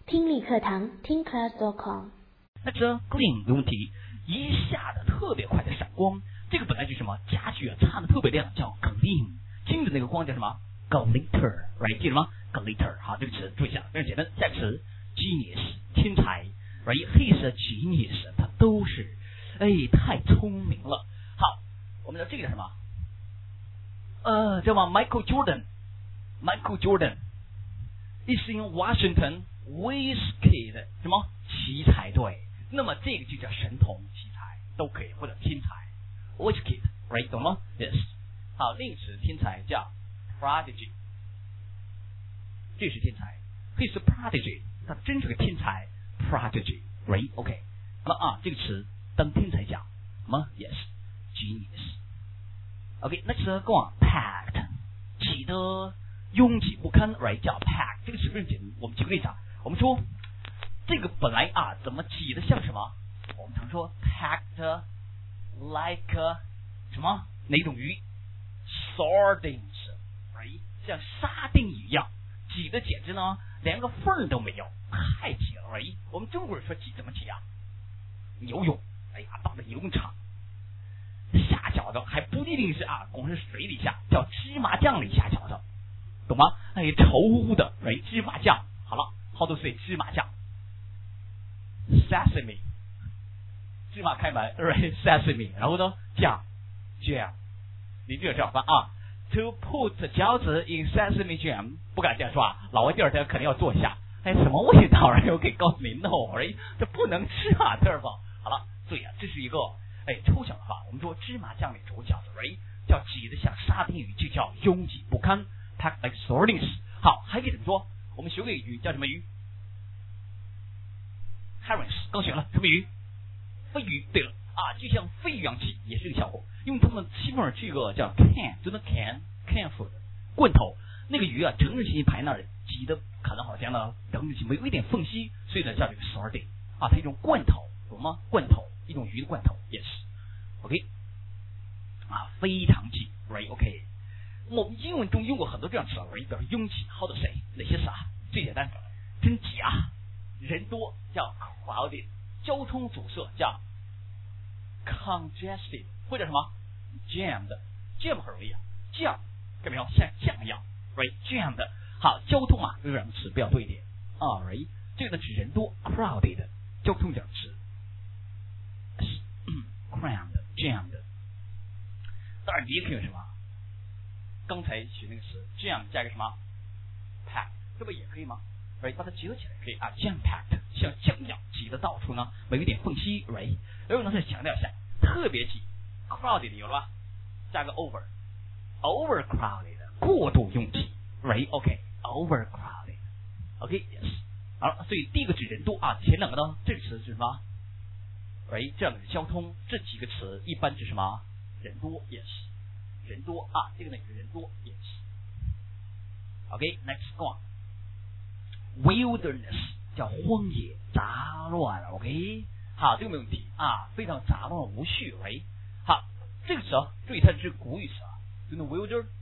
听力课堂听 class.com。 那这 gleam 没问题，一下的特别快的闪光，这个本来就是什么家具啊，擦的特别亮，叫 gleam。金的那个光叫什么 glitter，right？ 记得吗 ？glitter。好，这个词注意一下，非常简单。下个词 genius， 天才 ，right？He is a genius， 他都是，太聪明了。好，我们的这个叫什么？叫什么 Michael Jordan。Michael Jordan is in Washington with kid 什么奇才队，那么这个就叫神童奇才都可以，或者天才 with kid right 懂吗 ？Yes。好，另一个词天才叫 prodigy， 这是天才 ，he is a prodigy， 他真是个天才 prodigy right OK。那么这个词当天才讲什么 ？Yes genius。OK， 那词跟我 packed 挤得拥挤不堪 ，right 叫 pack， 这个词非常简单。我们举个例子啊，我们说这个本来怎么挤得像什么？我们常说 packed like 什么哪种鱼 ？sardines，right 像沙丁鱼一样，挤得简直呢连个缝都没有，太挤了 ，right？ 我们中国人说挤怎么挤啊？游泳，到了游泳场。下脚的还不一定是光是水里下，叫芝麻酱里下脚的，懂吗？稠乎乎的，芝麻酱。好了 ，how to say 芝麻酱 ？Sesame， 芝麻开门 ，sesame， 然后呢，酱 ，jam， 你就这样翻To put 饺子 in sesame jam， 不敢这样说啊，老外第二天肯定要做一下。什么味道？我可以告诉你 ，no， 这不能吃对吧？好了，所以这是一个。抽象的话，我们说芝麻酱里煮饺子，叫挤得像沙丁鱼，就叫拥挤不堪 ，packed like sardines。好，还可以怎么说？我们学过一个鱼叫什么鱼 ？herrings， 刚学了什么鱼？飞鱼。对了就像飞鱼一样挤，也是这个效果。因为他们西方人这个叫 can， 就那 can food 罐头，那个鱼整整齐齐排那儿，挤得可能好像呢整整齐没有一点缝隙，所以呢叫这个 sardine 它一种罐头，懂吗？罐头。一种鱼的罐头 ，yes，OK， 非常挤 ，right OK。我们英文中用过很多这样词表示拥挤 ，how to say 哪些词最简单，真挤人多叫 crowded， 交通阻塞叫 congested， 或者什么 jammed，jam 很容易酱看没有，像酱一样 ，right jammed。好，交通这两个词比较多一点，right， 这个呢指人多 crowded， 交通这样词。crammed jammed， 当然你也可以用什么？刚才学那个词 jam 加个什么 pack， 这不也可以吗？把它结合起来可以jam packed， 像酱一样挤得到处呢没有一点缝隙 ，right？ 然后呢再强调一下，特别挤 crowded 有了吧？加个 overcrowded 过度拥挤 ，right OK overcrowded OK yes。好了，所以第一个指人多前两个呢这个词是什么？这样的交通，这几个词一般指什么？人多 ，yes， 人多这个呢人多 ，yes。OK，next go on。Wilderness 叫荒野杂乱 ，OK， 好，这个没问题非常杂乱无序好，这个词注意它是古语词就那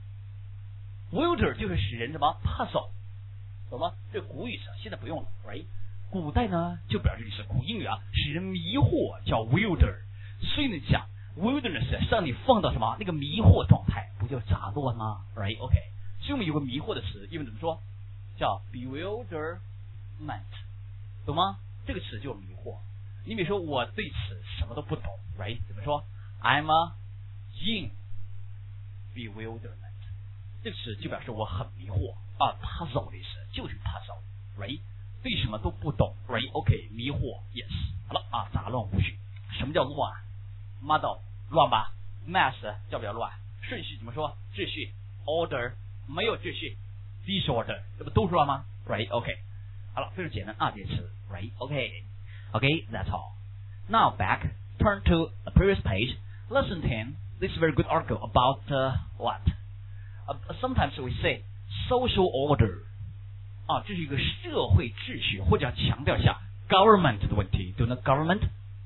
wilder 就是使人什么 puzzle， 懂吗？这古语词现在不用了古代呢就表示的是古英语使人迷惑叫 wilder， 所以呢讲 wilderness 让你放到什么那个迷惑状态，不就杂乱吗？OK， 所以我们有个迷惑的词，英文怎么说？叫 bewilderment， 懂吗？这个词就是迷惑。你比如说我对此什么都不懂怎么说 ？I'm in bewilderment， 这个词就表示我很迷惑puzzle 的意思就是 puzzle， 对什么都不懂 OK 迷惑 yes。 好了杂乱无序。什么叫乱？muddle 乱吧 ，mess 叫不叫乱？顺序怎么说？秩序 order 没有秩序 disorder， 这不都是乱吗？OK。 好了，非常简单这些词OK that's all。 Now back turn to the previous page. Lesson 10. This is a very good article about what? Sometimes we say social order。这是一个社会秩序，或者强调一下 government 的问题，对呢 government，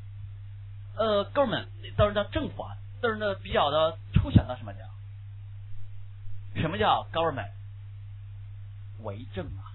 government 当然叫政府但是呢比较的抽象到什么讲？什么叫 government？ 为政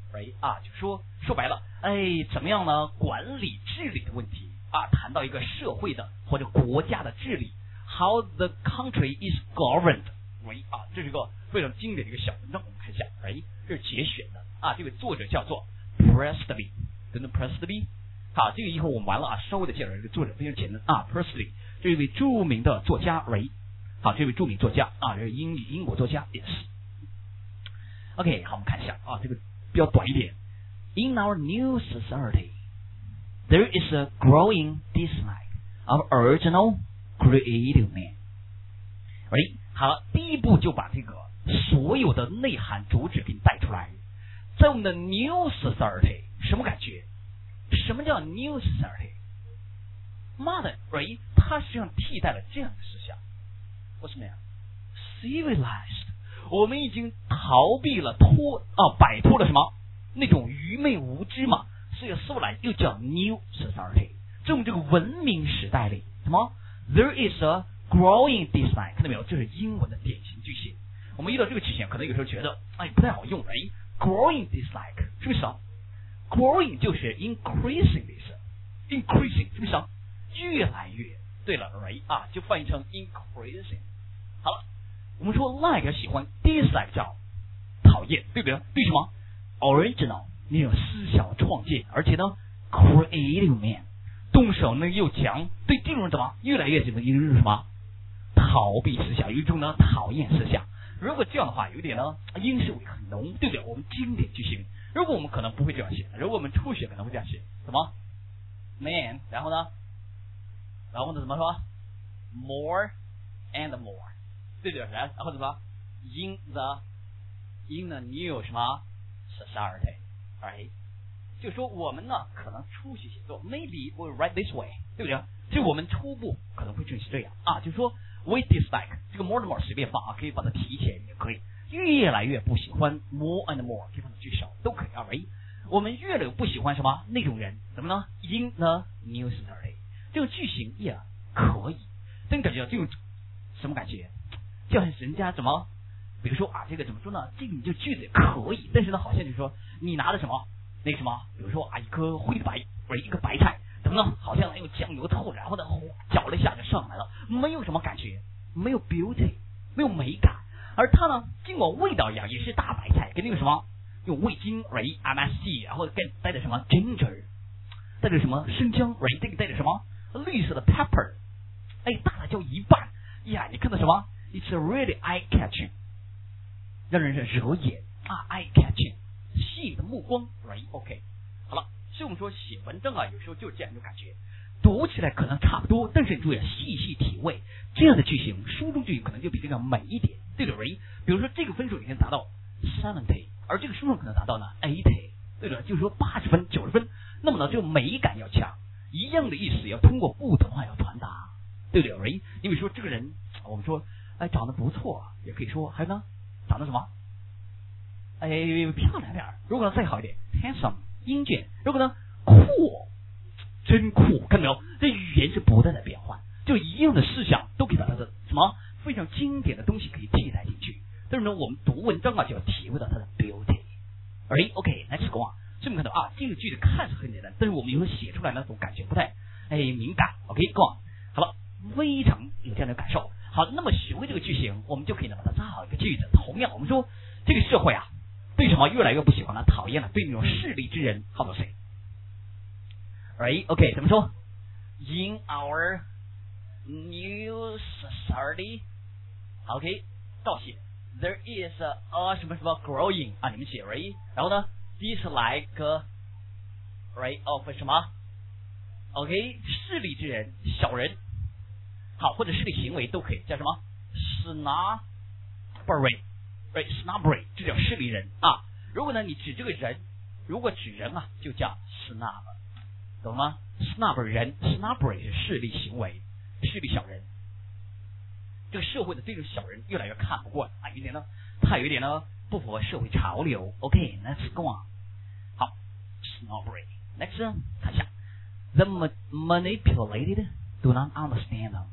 right 啊，就说白了，怎么样呢？管理治理的问题啊，谈到一个社会的或者国家的治理 ，how the country is governed，right 啊，这是一个非常经典的一个小文章，我们看一下，这是节选的啊，这位作者叫做 Presley， 等等 Presley。好，这个以后我们完了啊，稍微的介绍这个作者非常简单啊 ，Presley 这位著名的作家好，这位著名作家啊，这是英国作家也是。OK， 好，我们看一下啊，这个比较短一点。In our new society, there is a growing dislike of original creative man。好了，第一步就把这个所有的内涵主旨给你带出来。在我们的 new society， 什么感觉？什么叫 new society？ modern， 它实际上替代了这样的思想。为什么呀 ？civilized， 我们已经逃避了摆脱了什么那种愚昧无知嘛，所以后来又叫 new society。在我们这个文明时代里，什么 ？There is a growing dislike， 看到没有？这是英文的典型句型。我们遇到这个句型，可能有时候觉得不太好用。growing dislike 是不是啊 ？growing 就是 increasing 的意思 ，increasing 是不是啊？越来越。对了啊，就翻译成 increasing。好了，我们说 like 喜欢 ，dislike 叫讨厌，对不对？对什么 ？original 那种思想创建，而且呢 ，creative man 动手呢又强，对这种人怎么越来越什么？逃避思想，有一种呢讨厌思想。如果这样的话，有点呢英式味很浓，对不对？我们经典句型，如果我们可能不会这样写，如果我们初学可能会这样写，什么 man， 然后呢怎么说 more and more， 对不对？然后怎么 in the new 什么 society， 就说我们呢可能初学写作 maybe we write this way， 对不对？就我们初步可能会正是这样啊，就说 we dislike 这个 more and more 随便放啊，可以把它提起来也可以，越来越不喜欢 more and more 可以放到句首都可以啊。我们越来越不喜欢什么那种人，怎么呢 ？in the new society 这个句型也可以，但感觉这种什么感觉？就像人家怎么，比如说啊，这个怎么说呢？这个你就句子可以，但是呢，好像就是说你拿的什么那个什么，比如说啊，一颗灰白或者一个白菜，怎么呢？好像用酱油透，然后呢搅了一下就上来了，没有什么感觉，没有 beauty， 没有美感。而它呢，尽管味道一样，也是大白菜，跟那个什么用味精MSG， 然后带着什么 ginger， 带着什么生姜这个带着什么绿色的 pepper， 大了就一半呀！你看到什么 ？It's really eye catching， 让人惹眼啊 ，eye catching， 吸引的目光，OK。好了，所以我们说写文章啊，有时候就是这样一种感觉，读起来可能差不多，但是你注意细细体味，这样的句型，书中句型可能就比这个美一点，对不对？比如说这个分数已经达到 70， 而这个书上可能达到呢 80， 对吧？就是说80分、90分，那么呢，就美感要强。一样的意思要通过不同话要传达，对不对？你比如说这个人，我们说长得不错，也可以说还有呢长得什么漂亮点，如果呢再好一点 handsome 英俊，如果呢酷真酷，看到没有？这语言是不断的变换，就一样的思想都可以把它的什么非常经典的东西可以替代进去，但是呢我们读文章啊就要体会到它的 beauty。 OK， let's go on。所以我们看到啊，这个句子看似很简单，但是我们有时候写出来呢，总感觉不太敏感。OK，go on。好了，非常有这样的感受。好，那么学会这个句型，我们就可以呢把它造一个句子。同样，我们说这个社会啊，对什么越来越不喜欢了、讨厌了？对那种势利之人，how to say？ OK， 怎么说 ？In our new society， OK， 倒写 there is a 什么什么 growing 啊，你们写 然后呢？dislike of 什么 OK 势利之人小人，好，或者势利行为都可以叫什么 snobbery 这叫势利人啊。如果呢你指这个人，如果指人啊就叫 snob， 懂吗？ snob 人 snobbery 是势利行为，势利小人。这个社会的这种小人越来越看不惯啊，有点呢他有一点呢不符合社会潮流。 OK， let's go on。 好 snobbery next 看一下 the manipulated do not understand them。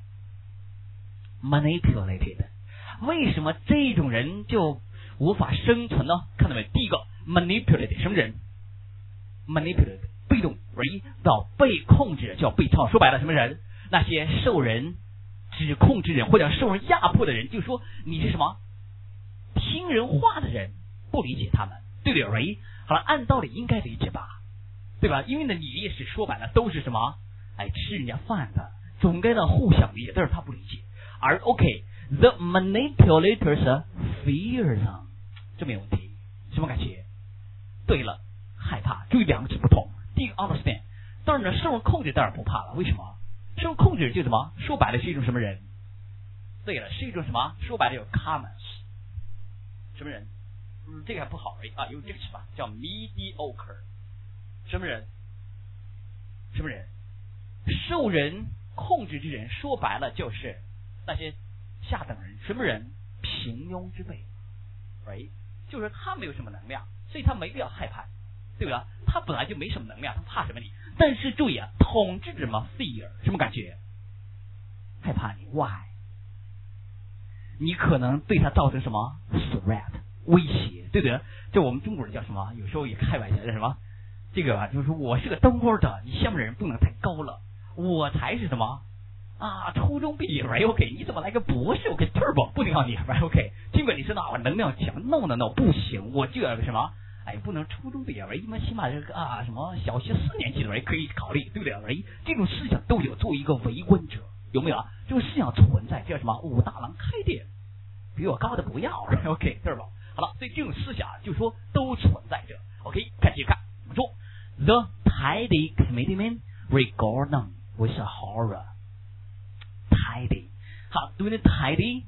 manipulated 为什么这种人就无法生存呢？看到没？第一个 manipulate 什么人 ？manipulate 被动，right？ 到被控制叫被操，说白了什么人？那些受人指控之人或者受人压迫的人，就说你是什么听人话的人，不理解他们，对不对 ？right？ 好了，按道理应该理解吧，对吧？因为呢，你也是说白了都是什么？哎，吃人家饭的，总该呢互相理解，但是他不理解。而 OK，the manipulators fear them， 这没有问题，什么感觉？对了，害怕。注意两个词不同。第一个 understand， 当然呢，受人控制当然不怕了，为什么？受人控制就什么？说白了是一种什么人？对了，是一种什么？说白了有 commons， 什么人？这个还不好啊，用这个词吧，叫 mediocre， 什么人？什么人？受人控制之人，说白了就是那些下等人，什么人？平庸之辈， right？ 就是他没有什么能量，所以他没必要害怕你，对吧？他本来就没什么能量，他怕什么你？但是注意啊，统治者什么 fear， 什么感觉？害怕你 ，why？ 你可能对他造成什么 threat 威胁，对不对？就我们中国人叫什么？有时候也开玩笑叫什么？这个啊，就是说我是个当官的，你下面人不能太高了，我才是什么啊？初中毕业 right OK， 你怎么来个博士 OK turbo 不能要你 right OK， 尽管你是我能量强 no 不行，我就要个什么？哎，不能初中毕业 right， 起码这个啊什么小学4年级的 right 可以考虑，对不对 right？ 这种思想都有，作为一个围观者有没有啊？这种思想存在叫什么？武大郎开店，比我高的不要 right OK turbo。好了，所以这种思想就是说都存在着。OK， 看接着看，我们说 The tidy commitment regard them with a horror。tidy， 好，对不对 ？tidy，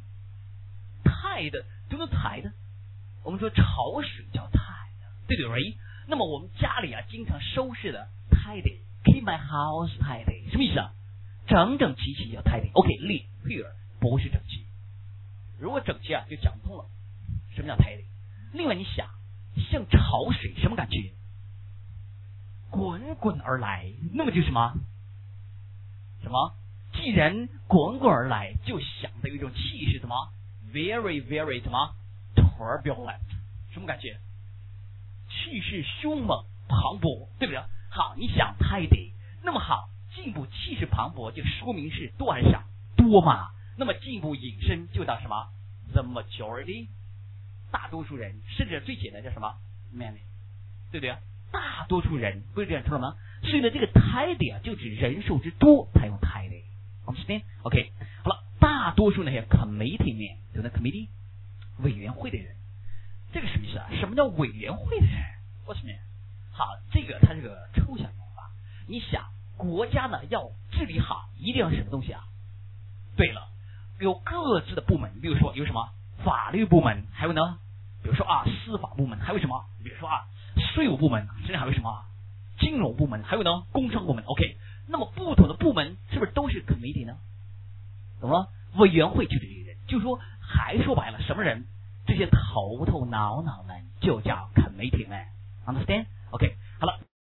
tide， 对不对 ？tide， 我们说潮水叫 tide， 对不对 ？right？ 那么我们家里啊，经常收拾的 tidy，keep my house tidy， 什么意思啊？整整齐齐叫 tidy。OK， clear 不是整齐，如果整齐啊，就讲不通了。什么叫 tidy？ 另外你想，像潮水什么感觉？滚滚而来，那么就什么？什么？既然滚滚而来，就想的有一种气势，什么 very very 什么 turbulent， 什么感觉？气势凶猛磅礴，对不对？好，你想 tidy， 那么好，进一步气势磅礴就说明是多还是少？多嘛？那么进一步引申就到什么 the majority， 大多数人，甚至最简单叫什么 many， 对不对？大多数人不是这样说吗？所以呢，这个 tidy 啊，就指人数之多才用 tidy。understand？ OK， 好了，大多数那些 committee men， 对不对 ？committee 委员会的人，这个什么意思啊？什么叫委员会的人 ？What's mean？ 好，这个它是个抽象用法。你想，国家呢要治理好，一定要什么东西啊？对了，有各自的部门，比如说有什么法律部门，还有呢，比如说啊司法部门，还有什么？比如说啊税务部门，甚至还有什么金融部门，还有呢工商部门。OK， 那么不同的部门是不是都是 committee 呢？懂了？委员会就是这个人，就是说还说白了，什么人？这些头头脑脑们就叫 committee 们 ，understand？ OK， 好了。